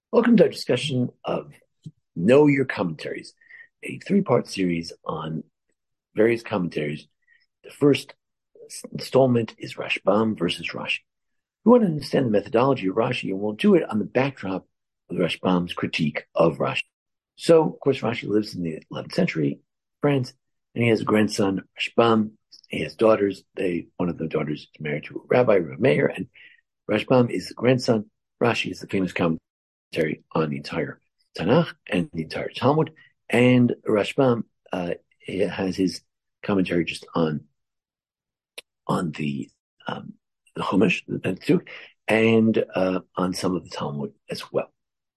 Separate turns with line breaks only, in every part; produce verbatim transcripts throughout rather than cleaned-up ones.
Welcome to our discussion of Know Your Commentaries, a three-part series on various commentaries. The first installment is Rashbam versus Rashi. We want to understand the methodology of Rashi, and we'll do it on the backdrop of Rashbam's critique of Rashi. So, of course, Rashi lives in the eleventh century, France, and he has a grandson, Rashbam. He has daughters. They, one of the daughters is married to a rabbi, Rav Meir, and Rashbam is the grandson. Rashi is the famous commentator on the entire Tanakh and the entire Talmud, and Rashbam uh, has his commentary just on on the um, the Chumash, the Pentateuch, and uh, on some of the Talmud as well.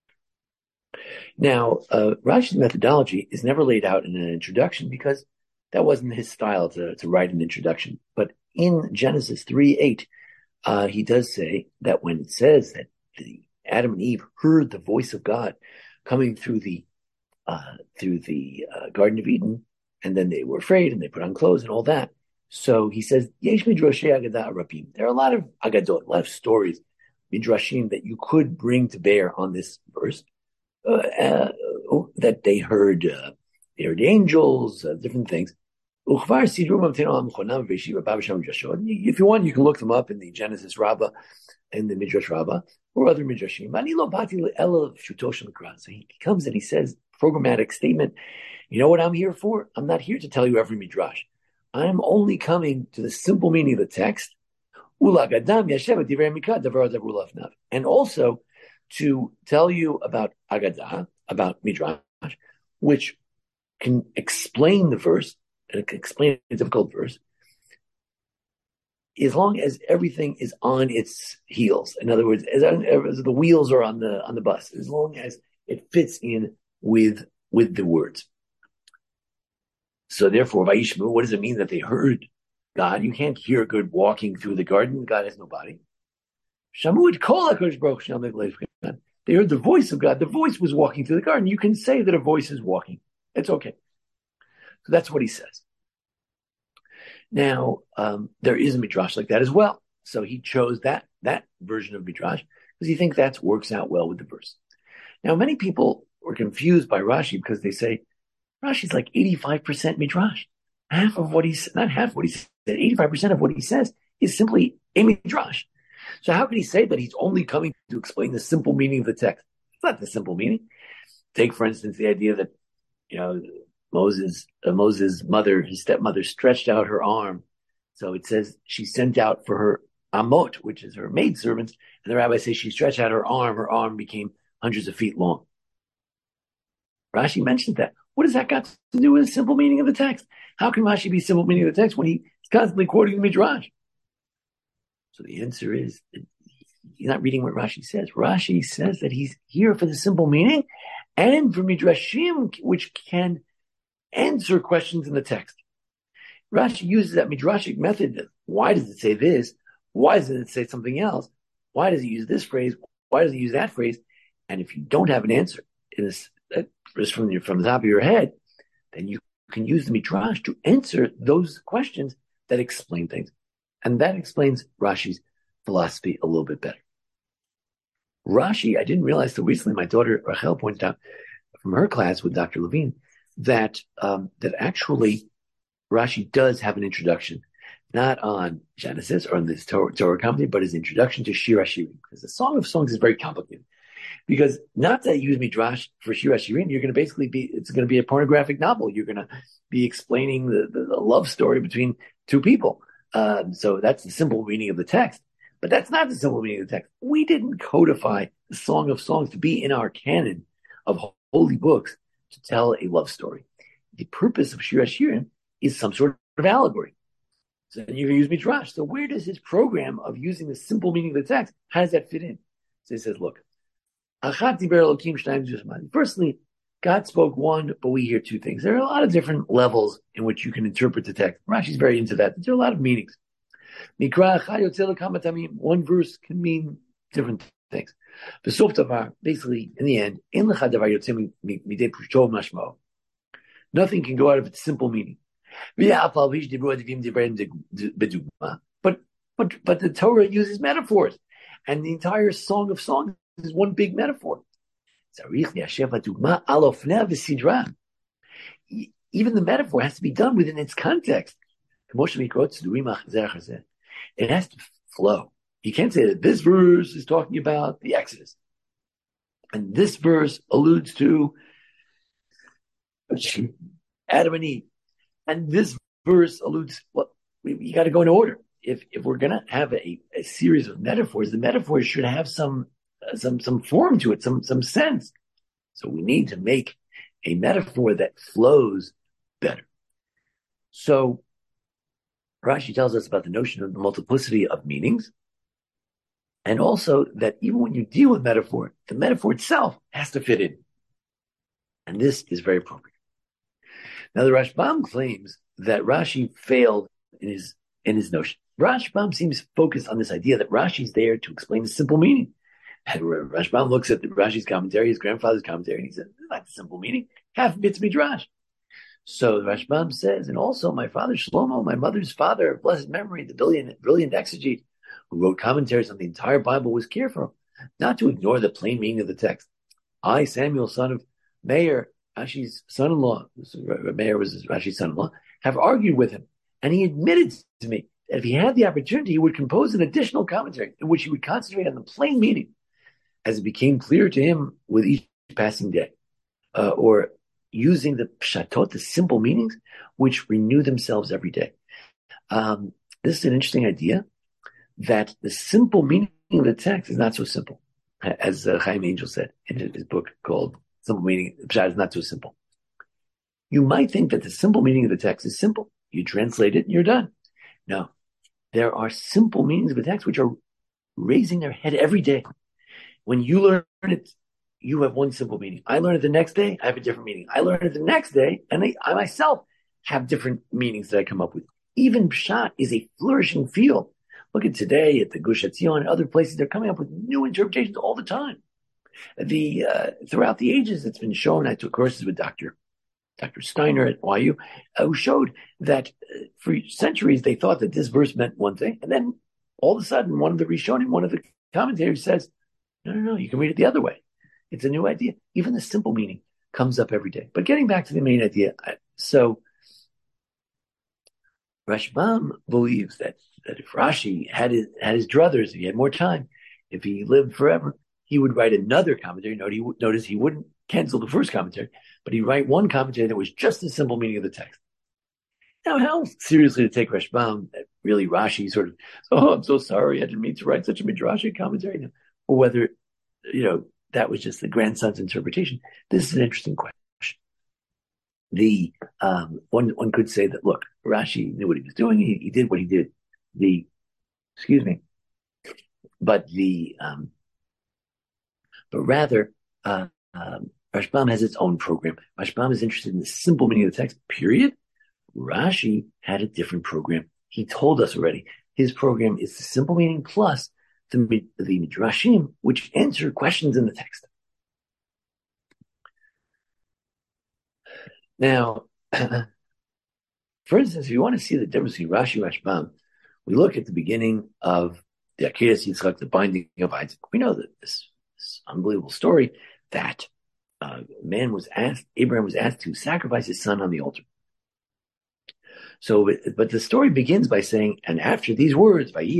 Now, uh, Rashi's methodology is never laid out in an introduction because that wasn't his style to, to write an introduction. But in Genesis three eight, uh, he does say that when it says that the Adam and Eve heard the voice of God coming through the uh, through the uh, Garden of Eden, and then they were afraid and they put on clothes and all that. So he says, Yesh midrashei agadah rabim. There are a lot of agadot, a lot of stories, midrashim, that you could bring to bear on this verse, uh, uh, that they heard, uh, they heard angels, uh, different things. If you want, you can look them up in the Genesis Rabbah and the Midrash Rabbah or other Midrashim. So he comes and he says, programmatic statement, you know what I'm here for? I'm not here to tell you every Midrash. I'm only coming to the simple meaning of the text, and also to tell you about Agadah, about Midrash, which can explain the verse, and explain a difficult verse, as long as everything is on its heels. In other words, as, as the wheels are on the on the bus, as long as it fits in with with the words. So therefore, Vayishmu, what does it mean that they heard God? You can't hear God walking through the garden. God has no body. Shamu kol HaKadosh Baruch Hu. They heard the voice of God. The voice was walking through the garden. You can say that a voice is walking. It's okay. So that's what he says. Now, um, there is a midrash like that as well. So he chose that that version of midrash because he thinks that works out well with the verse. Now, many people were confused by Rashi because they say Rashi's like eighty-five percent midrash. Half of what he's not half of what he said, eighty-five percent of what he says is simply a midrash. So how can he say that he's only coming to explain the simple meaning of the text? It's not the simple meaning. Take, for instance, the idea that, you know, Moses, uh, Moses' mother, his stepmother, stretched out her arm. So it says she sent out for her amot, which is her maidservants, and the rabbi says she stretched out her arm. Her arm became hundreds of feet long. Rashi mentions that. What does that got to do with the simple meaning of the text? How can Rashi be simple meaning of the text when he's constantly quoting the midrash? So the answer is, he's not reading what Rashi says. Rashi says that he's here for the simple meaning and for midrashim, which can answer questions in the text. Rashi uses that midrashic method. Why does it say this? Why doesn't it say something else? Why does it use this phrase? Why does it use that phrase? And if you don't have an answer in this, that is from your, from the top of your head, then you can use the midrash to answer those questions that explain things. And that explains Rashi's philosophy a little bit better. Rashi, I didn't realize till recently, my daughter Rachel pointed out from her class with Doctor Levine, that um, that actually Rashi does have an introduction, not on Genesis or on this Torah, Torah comedy, but his introduction to Shir HaShirim, because the Song of Songs is very complicated. Because not that you use midrash for Shir HaShirim, you're going to basically be, it's going to be a pornographic novel. You're going to be explaining the, the, the love story between two people. Um, so that's the simple meaning of the text. But that's not the simple meaning of the text. We didn't codify the Song of Songs to be in our canon of holy books to tell a love story. The purpose of Shir HaShirim is some sort of allegory. So then you can use midrash. So where does his program of using the simple meaning of the text, how does that fit in? So he says, look, firstly, God spoke one, but we hear two things. There are a lot of different levels in which you can interpret the text. Rashi's very into that. There are a lot of meanings. One verse can mean different things. Basically, in the end, nothing can go out of its simple meaning. But but but the Torah uses metaphors, and the entire Song of Songs is one big metaphor. Even the metaphor has to be done within its context. It has to flow. You can't say that this verse is talking about the Exodus, and this verse alludes to Adam and Eve, and this verse alludes. Well, we, you got to go in order. If if we're going to have a, a series of metaphors, the metaphors should have some uh, some some form to it, some some sense. So we need to make a metaphor that flows better. So Rashi tells us about the notion of the multiplicity of meanings, and also that even when you deal with metaphor, the metaphor itself has to fit in. And this is very appropriate. Now, the Rashbam claims that Rashi failed in his in his notion. Rashbam seems focused on this idea that Rashi's there to explain the simple meaning. And Rashbam looks at the Rashi's commentary, his grandfather's commentary, and he says, "It's not the simple meaning. Half of it's midrash." So the Rashbam says, and also my father Shlomo, my mother's father of blessed memory, the brilliant, brilliant exegete who wrote commentaries on the entire Bible, was careful not to ignore the plain meaning of the text. I, Samuel, son of Meir, Rashi's son-in-law, Meir was Rashi's son-in-law, have argued with him, and he admitted to me that if he had the opportunity, he would compose an additional commentary in which he would concentrate on the plain meaning as it became clear to him with each passing day, uh, or using the pshatot, the simple meanings, which renew themselves every day. Um, this is an interesting idea, that the simple meaning of the text is not so simple, as uh, Chaim Angel said in his book called Simple Meaning. The pshat is not so simple. You might think that the simple meaning of the text is simple. You translate it and you're done. No, there are simple meanings of the text which are raising their head every day. When you learn it, you have one simple meaning. I learn it the next day, I have a different meaning. I learn it the next day, and I, I myself have different meanings that I come up with. Even pshat is a flourishing field. Look at today at the Gush Etzion and other places; they're coming up with new interpretations all the time. The uh, throughout the ages, it's been shown. I took courses with Doctor Doctor Steiner at Y U, uh, who showed that uh, for centuries they thought that this verse meant one thing, and then all of a sudden, one of the Rishonim, one of the commentators says, "No, no, no, you can read it the other way. It's a new idea." Even the simple meaning comes up every day. But getting back to the main idea, so Rashbam believes that, that if Rashi had his, had his druthers, if he had more time, if he lived forever, he would write another commentary. Notice he wouldn't cancel the first commentary, but he'd write one commentary that was just the simple meaning of the text. Now, how seriously to take Rashbam, that really Rashi sort of, "Oh, I'm so sorry, I didn't mean to write such a midrashic commentary," or whether, you know, that was just the grandson's interpretation. This is an interesting question. The um, one one could say that, look, Rashi knew what he was doing. He, he did what he did. The excuse me, but the um, but rather, uh, um, Rashbam has its own program. Rashbam is interested in the simple meaning of the text. Period. Rashi had a different program. He told us already. His program is the simple meaning plus the the midrashim, which answer questions in the text. Now, for instance, if you want to see the difference between Rashi and Rashbam, we look at the beginning of the Akedas Yitzchak, the binding of Isaac. We know that this, this unbelievable story that uh, man was asked, Abraham was asked to sacrifice his son on the altar. So, but the story begins by saying, and after these words, God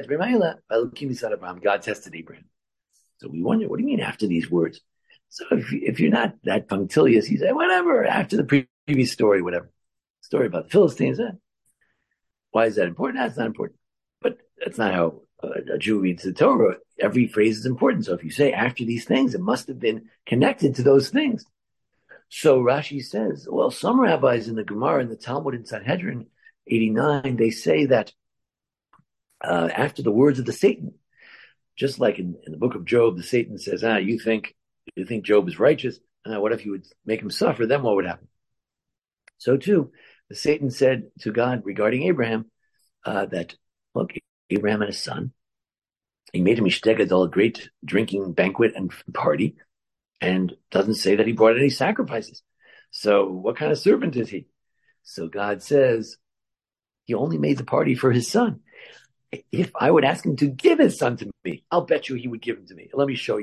tested Abraham. So we wonder, what do you mean after these words? So if, if you're not that punctilious, you say, whatever, after the previous story, whatever. Story about the Philistines. Eh? Why is that important? That's not important. But that's not how a Jew reads the Torah. Every phrase is important. So if you say after these things, it must have been connected to those things. So Rashi says, well, some rabbis in the Gemara and the Talmud in Sanhedrin eighty-nine, they say that uh, after the words of the Satan, just like in, in the book of Job, the Satan says, ah, you think you think Job is righteous? Uh, what if you would make him suffer? Then what would happen? So too, the Satan said to God regarding Abraham uh, that, look, Abraham had a son. He made him ishtegad, a great drinking banquet and party, and doesn't say that he brought any sacrifices. So what kind of servant is he? So God says he only made the party for his son. If I would ask him to give his son to me, I'll bet you he would give him to me. Let me show you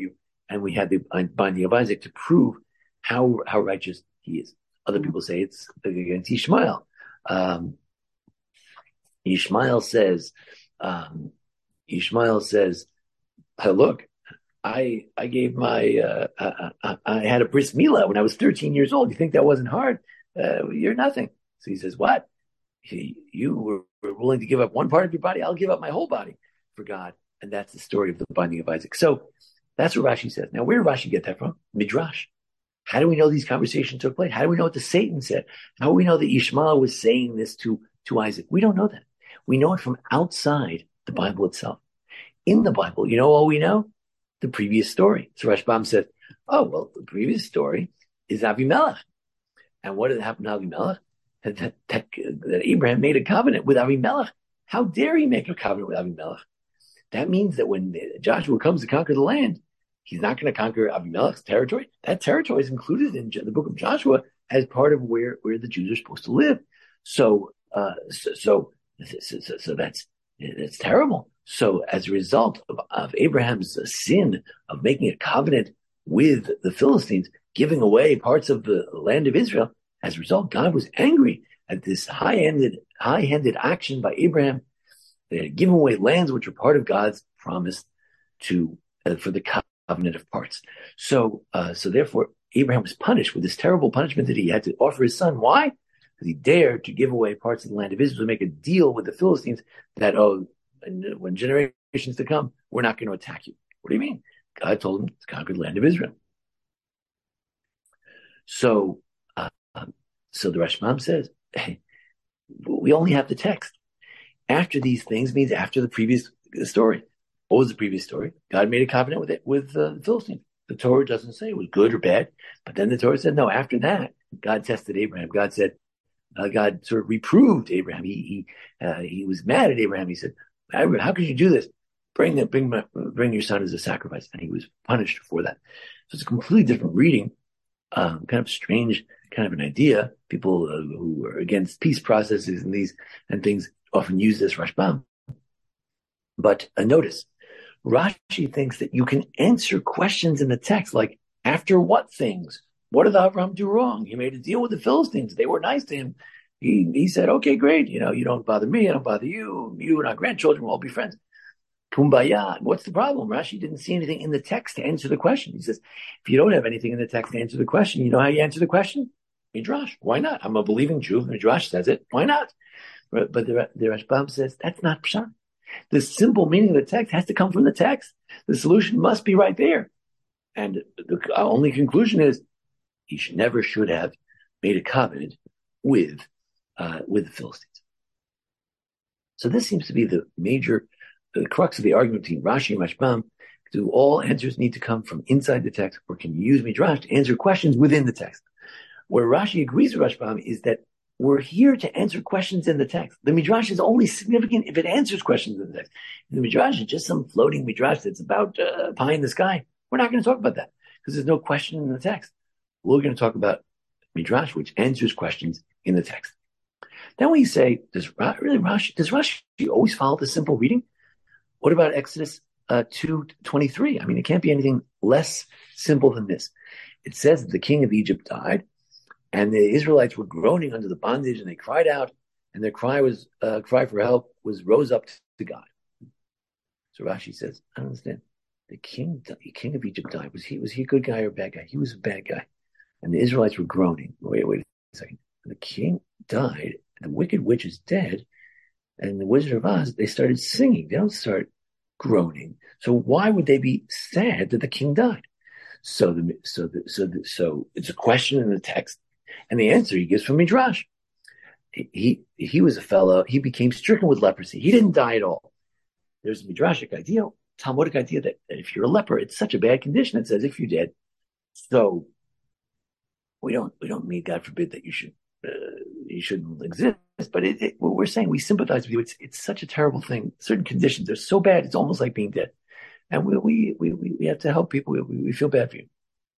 and we had the binding of Isaac to prove how how righteous he is. Other people say it's against Ishmael. Um, Ishmael says, um, Ishmael says, hey, look, I I gave my uh, I, I, I had a bris milah when I was thirteen years old. You think that wasn't hard? Uh, you're nothing. So he says, what? He, you were, were willing to give up one part of your body? I'll give up my whole body for God. And that's the story of the binding of Isaac. So that's what Rashi says. Now, where did Rashi get that from? Midrash. How do we know these conversations took place? How do we know what the Satan said? How do we know that Ishmael was saying this to, to Isaac? We don't know that. We know it from outside the Bible itself. In the Bible, you know all we know? The previous story. So Rashbam said, oh, well, the previous story is Avimelech. And what did happen to Avimelech? That, that, that, that Abraham made a covenant with Avimelech. How dare he make a covenant with Avimelech? That means that when Joshua comes to conquer the land, he's not going to conquer Avimelech's territory. That territory is included in the book of Joshua as part of where, where the Jews are supposed to live. So, uh, so, so, so, so that's, that's terrible. So as a result of, of Abraham's sin of making a covenant with the Philistines, giving away parts of the land of Israel, as a result, God was angry at this high-handed, high-handed action by Abraham. They had given away lands which were part of God's promise to uh, for the covenant of parts. So, uh, so therefore, Abraham was punished with this terrible punishment that he had to offer his son. Why? Because he dared to give away parts of the land of Israel to make a deal with the Philistines that, oh, when generations to come, we're not going to attack you. What do you mean? God told him to conquer the land of Israel. So, uh, um, so the Rashbam says, hey, we only have the text. After these things means after the previous story. What was the previous story? God made a covenant with it with uh, the Philistines. The Torah doesn't say it was good or bad, but then the Torah said no. After that, God tested Abraham. God said, uh, God sort of reproved Abraham. He he uh, he was mad at Abraham. He said, Abraham, how could you do this? Bring that, bring my, bring your son as a sacrifice, and he was punished for that. So it's a completely different reading. Um, kind of strange, kind of an idea. People uh, who are against peace processes and these and things often use this Rashbam. But uh, notice, Rashi thinks that you can answer questions in the text, like, after what things? What did Abraham do wrong? He made a deal with the Philistines. They were nice to him. He he said, okay, great. You know, you don't bother me. I don't bother you. You and our grandchildren will all be friends. Kumbaya. What's the problem? Rashi didn't see anything in the text to answer the question. He says, if you don't have anything in the text to answer the question, you know how you answer the question? Midrash. Why not? I'm a believing Jew. Midrash says it. Why not? But, but the, the Rashbam says, that's not pshat. The simple meaning of the text has to come from the text. The solution must be right there. And the only conclusion is he should never should have made a covenant with uh, with the Philistines. So this seems to be the major, the crux of the argument between Rashi and Rashbam. Do all answers need to come from inside the text, or can you use Midrash to answer questions within the text? Where Rashi agrees with Rashbam is that we're here to answer questions in the text. The Midrash is only significant if it answers questions in the text. The Midrash is just some floating Midrash that's about uh, pie in the sky. We're not going to talk about that because there's no question in the text. We're going to talk about Midrash, which answers questions in the text. Then we say, does really Rashi, does Rashi always follow the simple reading? What about Exodus uh, two twenty-three? I mean, it can't be anything less simple than this. It says that the king of Egypt died, and the Israelites were groaning under the bondage, and they cried out, and their cry was uh, cry for help was rose up to God. So Rashi says, I don't understand. The king, the king of Egypt died. Was he was he a good guy or a bad guy? He was a bad guy, and the Israelites were groaning. Wait, wait a second. The king died. The wicked witch is dead, and the Wizard of Oz, they started singing. They don't start groaning. So why would they be sad that the king died? So the so the, so the, so it's a question in the text, and the answer he gives from Midrash. He, he he was a fellow. He became stricken with leprosy. He didn't die at all. There's a midrashic idea, Talmudic idea that if you're a leper, it's such a bad condition. It's as if you're dead. So we don't we don't mean, God forbid, that you should uh, you shouldn't exist. But it, it, we're saying we sympathize with you. It's it's such a terrible thing. Certain conditions are so bad. It's almost like being dead. And we we we we have to help people. We, we feel bad for you.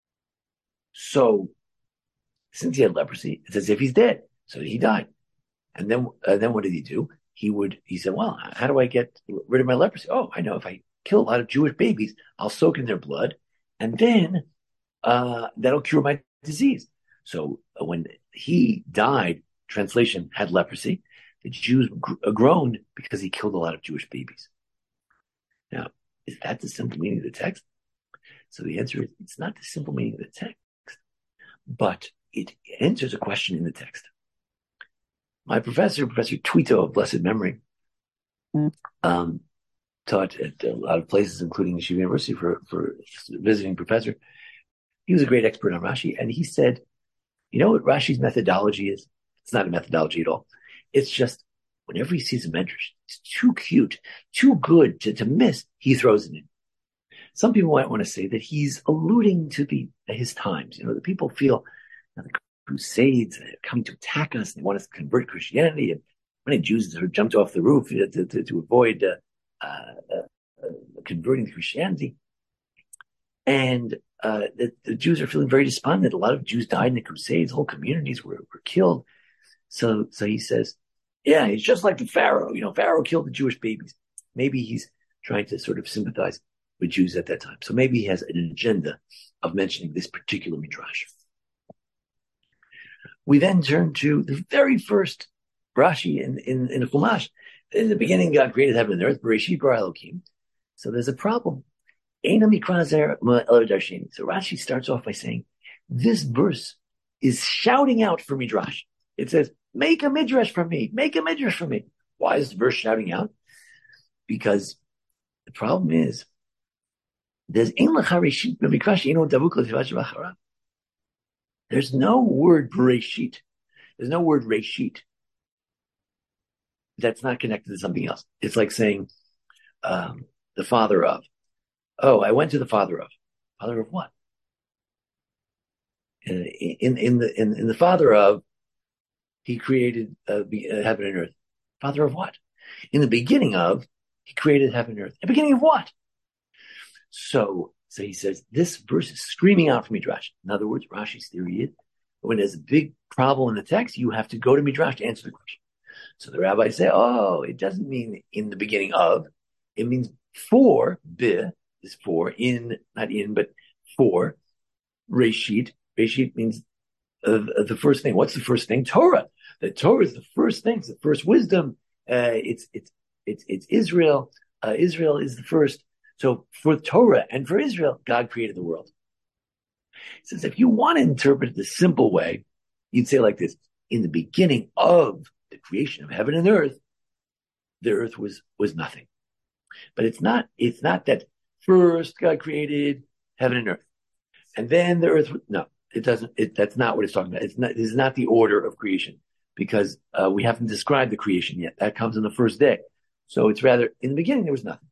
So since he had leprosy, it's as if he's dead. So he died. And then uh, then what did he do? He would he said, well, how do I get rid of my leprosy? Oh, I know. If I kill a lot of Jewish babies, I'll soak in their blood, and then uh, that'll cure my disease. So uh, when he died, translation, had leprosy, the Jews gr- groaned because he killed a lot of Jewish babies. Now, is that the simple meaning of the text? So the answer is it's not the simple meaning of the text, but it answers a question in the text. My professor, Professor Tuito of blessed memory, um, taught at a lot of places, including Yeshiva University, for, for visiting professor. He was a great expert on Rashi, and he said, you know what Rashi's methodology is? It's not a methodology at all. It's just whenever he sees a medrash, it's too cute, too good to, to miss, he throws it in. Some people might want to say that he's alluding to the his times. You know, the people feel you know, the Crusades are coming to attack us, and they want us to convert Christianity, and many Jews sort of jumped off the roof to, to, to avoid uh, uh, uh, converting to Christianity. And uh, the, the Jews are feeling very despondent. A lot of Jews died in the Crusades. Whole communities were, were killed. So, so he says, yeah, it's just like the Pharaoh. You know, Pharaoh killed the Jewish babies. Maybe he's trying to sort of sympathize with Jews at that time. So maybe he has an agenda of mentioning this particular midrash. We then turn to the very first Rashi in, in, in the Chumash. In the beginning, God created heaven and earth, Bereshit bara Elokim. So there's a problem. So Rashi starts off by saying, this verse is shouting out for midrash. It says, make a midrash for me, make a midrash for me. Why is the verse shouting out? Because the problem is, there's there's no word Bereshit. There's no word Reshit that's not connected to something else. It's like saying, um, the father of. Oh, I went to the father of. Father of what? In in, in the in, in the father of, he created uh, heaven and earth. Father of what? In the beginning of, he created heaven and earth. The beginning of what? So, so he says this verse is screaming out from Midrash. In other words, Rashi's theory is when there's a big problem in the text, you have to go to Midrash to answer the question. So the rabbis say, oh, it doesn't mean in the beginning of. It means for bi. Is for, in, not in, but for, Reshit. Reshit means uh, the first thing. What's the first thing? Torah. The Torah is the first thing. It's the first wisdom. Uh, it's, it's, it's, it's Israel. Uh, Israel is the first. So for Torah and for Israel, God created the world. He says, if you want to interpret it the simple way, you'd say like this, in the beginning of the creation of heaven and earth, the earth was, was nothing. But it's not, it's not that first, God created heaven and earth, and then the earth. No, it doesn't. It, that's not what it's talking about. It's not. This is not the order of creation, because uh, we haven't described the creation yet. That comes on the first day. So it's rather in the beginning there was nothing.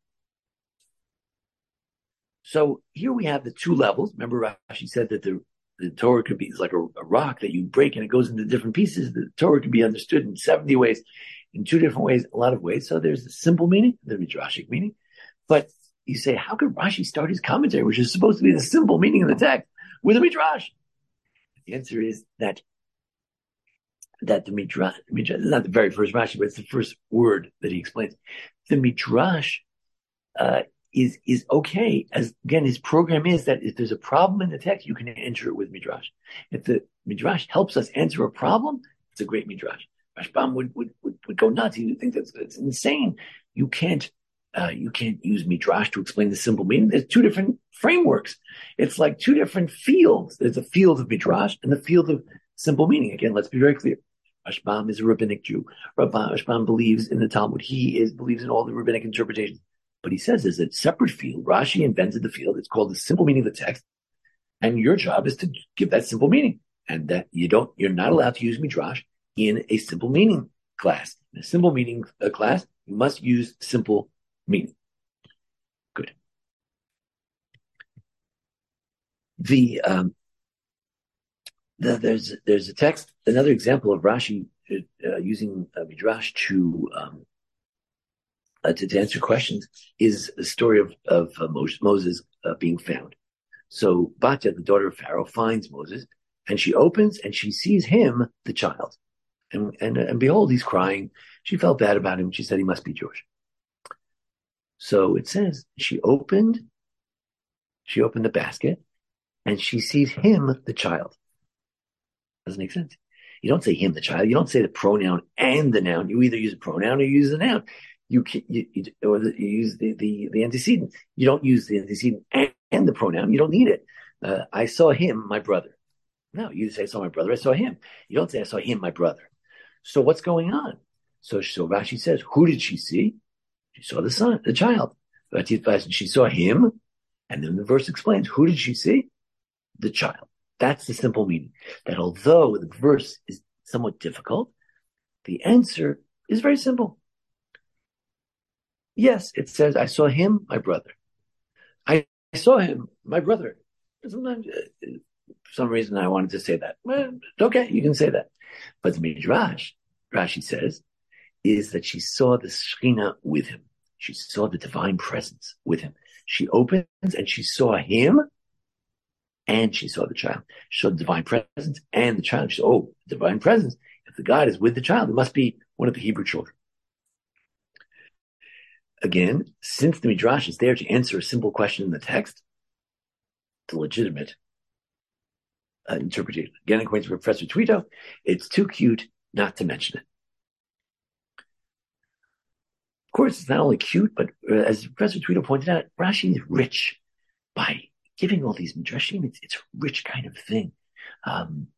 So here we have the two levels. Remember, Rashi said that the the Torah could be like a, a rock that you break and it goes into different pieces. The Torah could be understood in seventy ways, in two different ways, a lot of ways. So there's the simple meaning, the midrashic meaning, but you say, how could Rashi start his commentary, which is supposed to be the simple meaning of the text, with a midrash? The answer is that that the midrash, midrash is not the very first Rashi, but it's the first word that he explains. The midrash uh, is is okay, as again his program is that if there's a problem in the text, you can enter it with midrash. If the midrash helps us answer a problem, it's a great midrash. Rashbam would would, would, would go nuts. He would think that's, that's insane. You can't. Uh, you can't use midrash to explain the simple meaning. There's two different frameworks. It's like two different fields. There's a field of midrash and the field of simple meaning. Again, let's be very clear. Rashbam is a rabbinic Jew. Rashbam believes in the Talmud. He is believes in all the rabbinic interpretations. But he says there's a separate field. Rashi invented the field. It's called the simple meaning of the text. And your job is to give that simple meaning. And that you don't, you're not allowed to use midrash in a simple meaning class. In a simple meaning uh, class, you must use simple meaning. Good. The, um, the there's there's a text, another example of Rashi uh, using uh, midrash to um, uh, to, to answer questions is the story of of uh, Moses uh, being found. So Batya, the daughter of Pharaoh, finds Moses, and she opens and she sees him, the child, and and and behold, he's crying. She felt bad about him. She said he must be Jewish. So it says she opened She opened the basket and she sees him, the child. Doesn't make sense. You don't say him, the child. You don't say the pronoun and the noun. You either use a pronoun or you use the noun. You, you, you or the, you use the, the, the antecedent. You don't use the antecedent and, and the pronoun. You don't need it. Uh, I saw him, my brother. No, you say I saw my brother. I saw him. You don't say I saw him, my brother. So what's going on? So, so Rashi says, who did she see? She saw the son, the child. She saw him. And then the verse explains, who did she see? The child. That's the simple meaning. That although the verse is somewhat difficult, the answer is very simple. Yes, it says, I saw him, my brother. I saw him, my brother. Sometimes, uh, for some reason, I wanted to say that. Well, okay, you can say that. But the Midrash, Rashi says, is that she saw the Shekhinah with him. She saw the divine presence with him. She opens and she saw him and she saw the child. She saw the divine presence and the child. She said, oh, divine presence. If the God is with the child, it must be one of the Hebrew children. Again, since the Midrash is there to answer a simple question in the text, it's a legitimate uh, interpretation. Again, according to Professor Twito, it's too cute not to mention it. Of course, it's not only cute, but uh, as Professor Twito pointed out, Rashi is rich by giving all these midrashim. It's, it's a rich kind of thing. Um,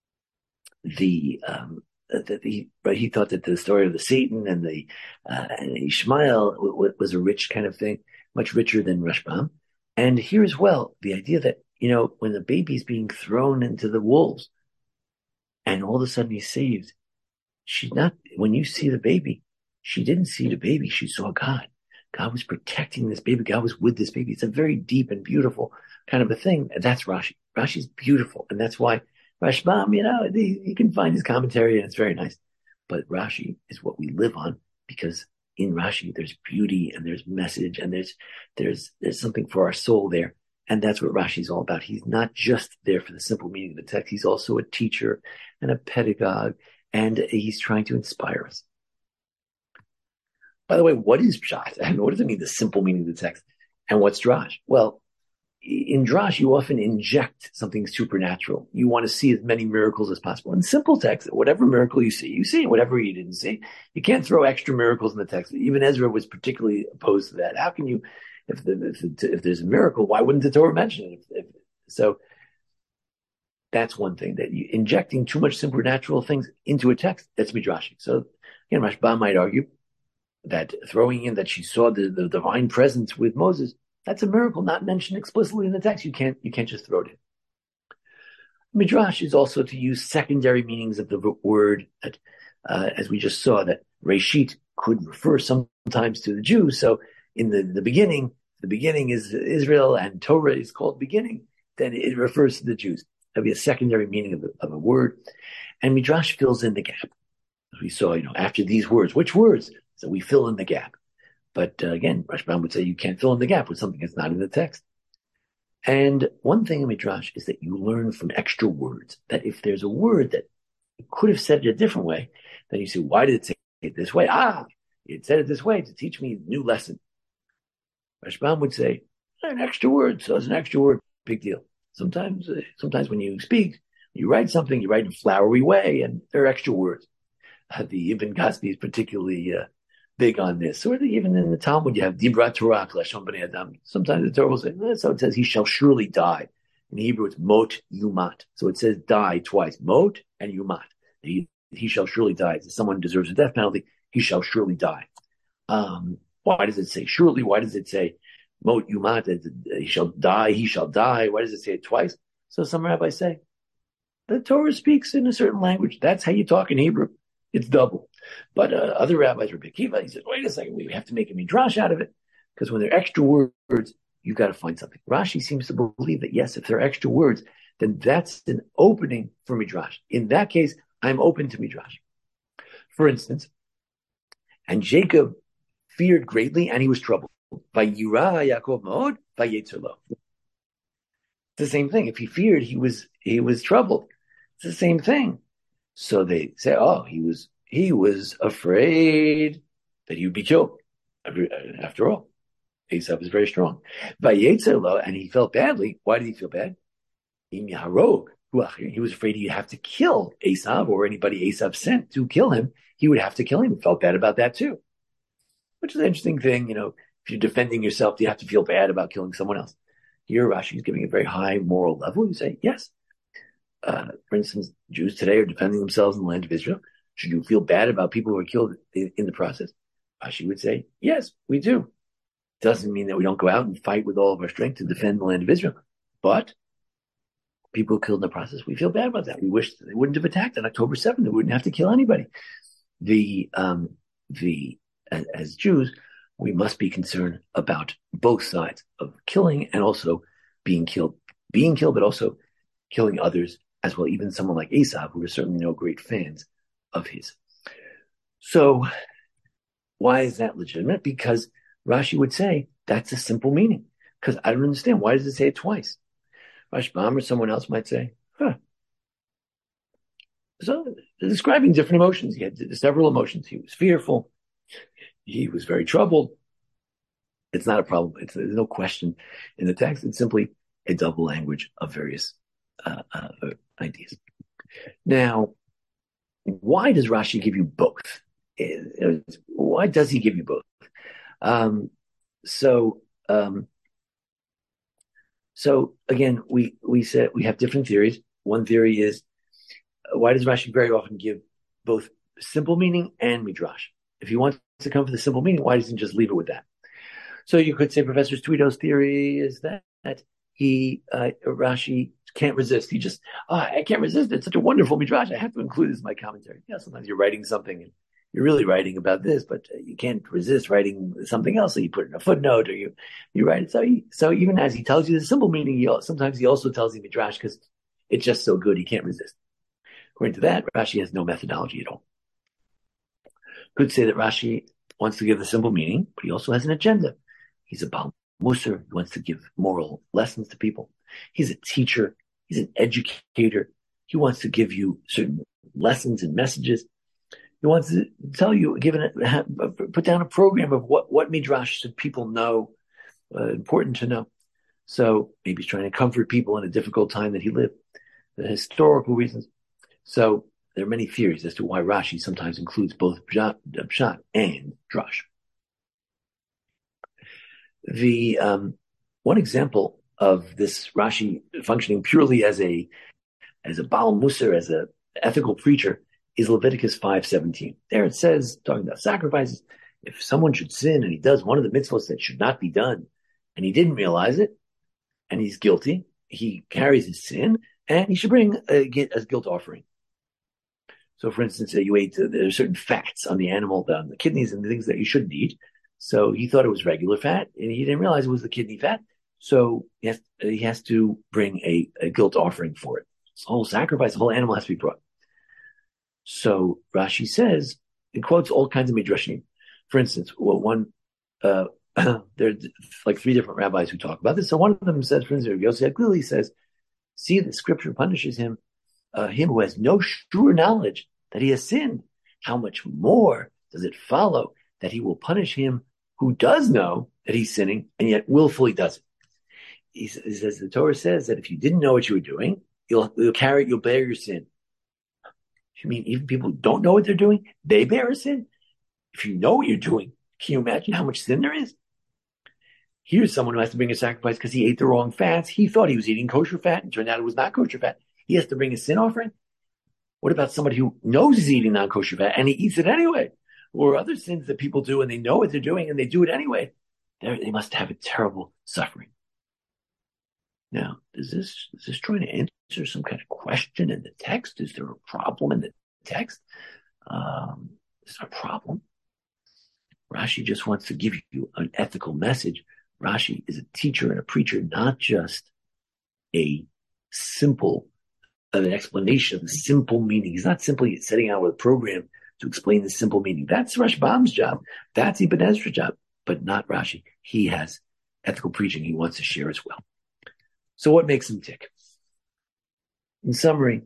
the um, the, the right, he thought that the story of the Satan and the uh, and Ishmael w- w- was a rich kind of thing, much richer than Rashbam. And here as well, the idea that, you know, when the baby's being thrown into the wolves, and all of a sudden he's saved, she's not. When you see the baby, she didn't see the baby; she saw God. God was protecting this baby. God was with this baby. It's a very deep and beautiful kind of a thing. And that's Rashi. Rashi's beautiful. And that's why Rashbam, you know, the, you can find his commentary and it's very nice. But Rashi is what we live on, because in Rashi, there's beauty and there's message and there's, there's, there's something for our soul there. And that's what Rashi is all about. He's not just there for the simple meaning of the text. He's also a teacher and a pedagogue, and he's trying to inspire us. By the way, what is Pshat? I mean, what does it mean, the simple meaning of the text? And what's Drash? Well, in Drash, you often inject something supernatural. You want to see as many miracles as possible. In simple text, whatever miracle you see, you see. Whatever you didn't see, you can't throw extra miracles in the text. Even Ezra was particularly opposed to that. How can you, if, the, if, if there's a miracle, why wouldn't the Torah mention it? If, if, so that's one thing, that you injecting too much supernatural things into a text, that's midrashing. So again, Rashbam might argue that throwing in that she saw the, the divine presence with Moses, that's a miracle not mentioned explicitly in the text. You can't, you can't just throw it in. Midrash is also to use secondary meanings of the word, that, uh, as we just saw, that Reshit could refer sometimes to the Jews. So in the, the beginning, the beginning is Israel and Torah is called beginning, then it refers to the Jews. That'd be a secondary meaning of, the, of a word. And Midrash fills in the gap. As we saw, you know, after these words, which words? So we fill in the gap. But uh, again, Rashbam would say you can't fill in the gap with something that's not in the text. And one thing in Midrash is that you learn from extra words, that if there's a word that you could have said it a different way, then you say, why did it say it this way? Ah, it said it this way to teach me a new lesson. Rashbam would say, an extra word, so it's an extra word, big deal. Sometimes, uh, sometimes when you speak, you write something, you write in a flowery way, and there are extra words. Uh, the Ibn Gaspi is particularly uh, big on this. Or the, even in the Talmud, you have Dibra Torah, Lashon Bnei Adam. Sometimes the Torah will say, eh, so it says, he shall surely die. In Hebrew, it's Mot Yumat. So it says die twice, Mot and Yumat. He, he shall surely die. If someone deserves a death penalty, he shall surely die. Um, why does it say surely? Why does it say Mot Yumat? He shall die, he shall die. Why does it say it twice? So some rabbis say, the Torah speaks in a certain language. That's how you talk in Hebrew. It's double. But uh, other rabbis, Rabbi Akiva, he said, wait a second, we have to make a midrash out of it, because when there are extra words, you've got to find something. Rashi seems to believe that, yes, if there are extra words, then that's an opening for midrash. In that case, I'm open to midrash. For instance, and Jacob feared greatly, and he was troubled. Vayira Yaakov Ma'od, vayetzer lo. It's the same thing. If he feared, he was he was troubled. It's the same thing. So they say, oh, he was he was afraid that he would be killed. After all, Esav is very strong. Vayetzelo, and he felt badly. Why did he feel bad? He was afraid he'd have to kill Esav, or anybody Esav sent to kill him. He would have to kill him. He felt bad about that too, which is an interesting thing. You know, if you're defending yourself, do you have to feel bad about killing someone else? Here, Rashi is giving a very high moral level. You say, yes. Uh, for instance, Jews today are defending themselves in the land of Israel. Should you feel bad about people who are killed in, in the process? Rashi would say, yes, we do. Doesn't mean that we don't go out and fight with all of our strength to defend the land of Israel. But people killed in the process, we feel bad about that. We wish they wouldn't have attacked on October seventh. They wouldn't have to kill anybody. The, um, the, as, as Jews, we must be concerned about both sides of killing and also being killed, being killed, but also killing others as well. Even someone like Esav, who are certainly no great fans of his. So why is that legitimate? Because Rashi would say that's a simple meaning. Because I don't understand. Why does it say it twice? Rashbam or someone else might say, huh. So describing different emotions. He had several emotions. He was fearful. He was very troubled. It's not a problem. It's, there's no question in the text. It's simply a double language of various uh, uh, ideas. Now, why does Rashi give you both? Why does he give you both? Um, so, um, so again, we we said we have different theories. One theory is, why does Rashi very often give both simple meaning and midrash? If he wants to come for the simple meaning, why doesn't he just leave it with that? So you could say Professor Tweedo's theory is that, that he uh, Rashi can't resist. He just, oh, I can't resist. It's such a wonderful midrash. I have to include this in my commentary. Yeah, sometimes you're writing something and you're really writing about this, but you can't resist writing something else. So you put in a footnote or you you write it. So he, so even as he tells you the simple meaning, he, sometimes he also tells you midrash because it's just so good he can't resist. According to that, Rashi has no methodology at all. Could say that Rashi wants to give the simple meaning, but he also has an agenda. He's a Baal Musar. He wants to give moral lessons to people. He's a teacher. He's an educator. He wants to give you certain lessons and messages. He wants to tell you, give it, put down a program of what, what midrash should people know, uh, important to know. So maybe he's trying to comfort people in a difficult time that he lived, the historical reasons. So there are many theories as to why Rashi sometimes includes both pshat and drash. The um, one example of this Rashi functioning purely as a as a Baal Musar, as a ethical preacher, is Leviticus five seventeen. There it says, talking about sacrifices, if someone should sin and he does one of the mitzvahs that should not be done, and he didn't realize it, and he's guilty, he carries his sin, and he should bring a, a guilt offering. So, for instance, you ate, uh, there are certain fats on the animal, on the kidneys and the things that you shouldn't eat. So he thought it was regular fat, and he didn't realize it was the kidney fat. So he has, he has to bring a, a guilt offering for it. It's a whole sacrifice, the whole animal has to be brought. So Rashi says, it quotes all kinds of midrashim. For instance, well, one, uh, there are like three different rabbis who talk about this. So one of them says, for instance, Yosef clearly says, see, the scripture punishes him, uh, him who has no sure knowledge that he has sinned. How much more does it follow that he will punish him who does know that he's sinning and yet willfully does it? He says, the Torah says that if you didn't know what you were doing, you'll, you'll carry, you'll bear your sin. You mean even people who don't know what they're doing, they bear a sin? If you know what you're doing, can you imagine how much sin there is? Here's someone who has to bring a sacrifice because he ate the wrong fats. He thought he was eating kosher fat and turned out it was not kosher fat. He has to bring a sin offering. What about somebody who knows he's eating non-kosher fat and he eats it anyway? Or other sins that people do and they know what they're doing and they do it anyway. They're, they must have a terrible suffering. Now, is this, is this trying to answer some kind of question in the text? Is there a problem in the text? Um, is there a problem? Rashi just wants to give you an ethical message. Rashi is a teacher and a preacher, not just a simple, an explanation of the simple meaning. He's not simply setting out with a program to explain the simple meaning. That's Rashbam's job. That's Ibn Ezra's job, but not Rashi. He has ethical preaching he wants to share as well. So what makes him tick? In summary,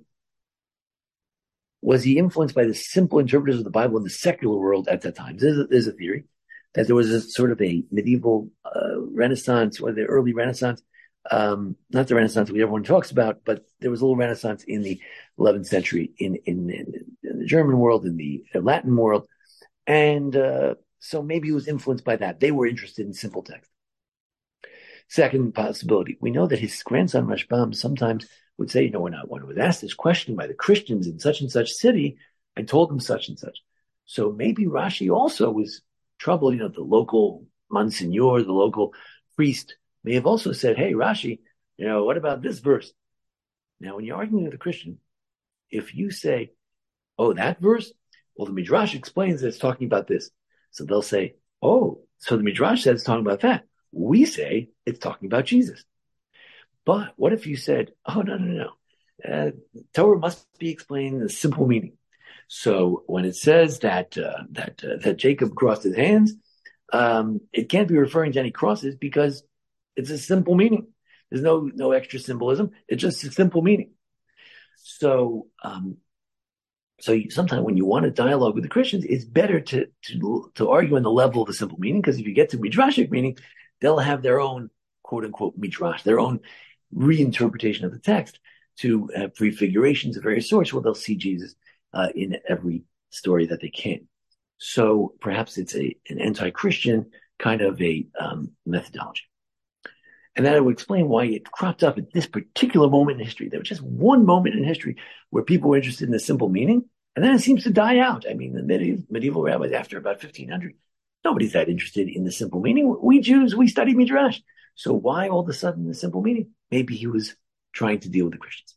was he influenced by the simple interpreters of the Bible in the secular world at that time? There's a, there's a theory that there was a sort of a medieval uh, Renaissance or the early Renaissance, um, not the Renaissance that everyone talks about, but there was a little Renaissance in the eleventh century in, in, in the German world, in the Latin world. And uh, so maybe he was influenced by that. They were interested in simple text. Second possibility, we know that his grandson Rashbam sometimes would say, you know, when I, when I was asked this question by the Christians in such and such city, I told them such and such. So maybe Rashi also was troubled. You know, the local Monsignor, the local priest may have also said, hey, Rashi, you know, what about this verse? Now, when you're arguing with a Christian, if you say, oh, that verse, well, the Midrash explains that it's talking about this. So they'll say, oh, so the Midrash says it's talking about that. We say it's talking about Jesus. But what if you said, oh, no, no, no. Uh, Torah must be explained in the simple meaning. So when it says that uh, that uh, that Jacob crossed his hands, um, it can't be referring to any crosses because it's a simple meaning. There's no no extra symbolism. It's just a simple meaning. So um, so you, sometimes when you want to dialogue with the Christians, it's better to to to argue on the level of the simple meaning, because if you get to midrashic meaning, they'll have their own quote unquote midrash, their own reinterpretation of the text to have prefigurations of various sorts where they'll see Jesus uh, in every story that they can. So perhaps it's a an anti-Christian kind of a um, methodology. And that would explain why it cropped up at this particular moment in history. There was just one moment in history where people were interested in the simple meaning, and then it seems to die out. I mean, the medieval, medieval rabbis after about fifteen hundred, nobody's that interested in the simple meaning. We Jews, we study Midrash. So why all of a sudden the simple meaning? Maybe he was trying to deal with the Christians.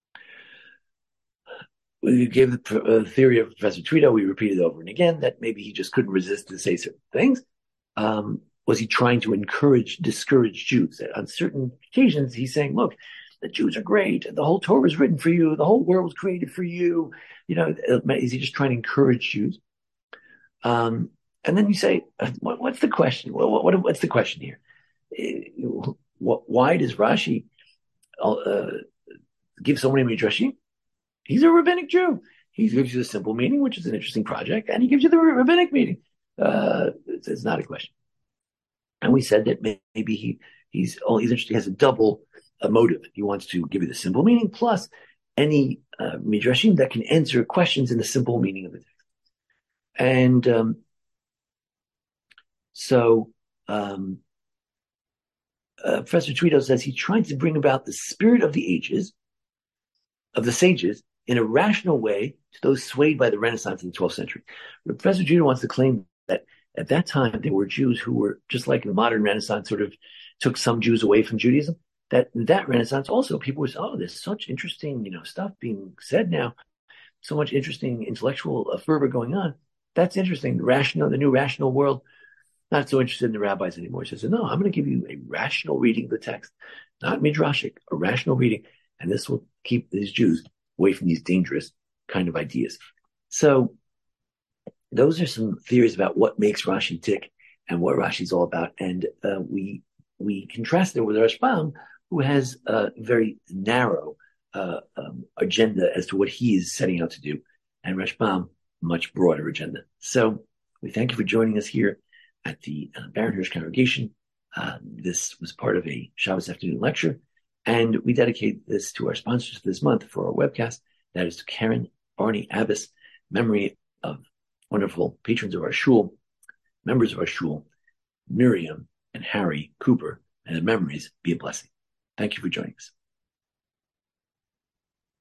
We gave the uh, theory of Professor Tweedo. We repeated over and again that maybe he just couldn't resist to say certain things. Um, was he trying to encourage, discourage Jews? That on certain occasions, he's saying, look, the Jews are great. The whole Torah is written for you. The whole world was created for you. You know, is he just trying to encourage Jews? Um, and then you say, what, what's the question? What, what, what's the question here? What, why does Rashi uh, give so many midrashim? He's a rabbinic Jew. He gives you the simple meaning, which is an interesting project, and he gives you the rabbinic meaning. Uh, it's, it's not a question. And we said that maybe he he's oh, he's interested. He has a double uh, motive. He wants to give you the simple meaning plus any uh, midrashim that can answer questions in the simple meaning of the text. And um, so um, uh, Professor Tweedo says he tried to bring about the spirit of the ages, of the sages, in a rational way to those swayed by the Renaissance in the twelfth century. But Professor Tweedo wants to claim that at that time there were Jews who were, just like the modern Renaissance sort of took some Jews away from Judaism, that in that Renaissance also people were saying, oh, there's such interesting, you know, stuff being said now, so much interesting intellectual uh, fervor going on. That's interesting. The rational, the new rational world, not so interested in the rabbis anymore. He says, no, I'm going to give you a rational reading of the text, not midrashic, a rational reading. And this will keep these Jews away from these dangerous kind of ideas. So those are some theories about what makes Rashi tick and what Rashi's all about. And uh, we we contrast it with Rashbam, who has a very narrow uh, um, agenda as to what he is setting out to do, and Rashbam, much broader agenda. So we thank you for joining us here at the uh, Baron Hirsch Congregation. Uh, this was part of a Shabbos afternoon lecture, and we dedicate this to our sponsors this month for our webcast. That is to Karen Barney Abbas, memory of wonderful patrons of our shul, members of our shul, Miriam and Harry Cooper, and their memories be a blessing. Thank you for joining us.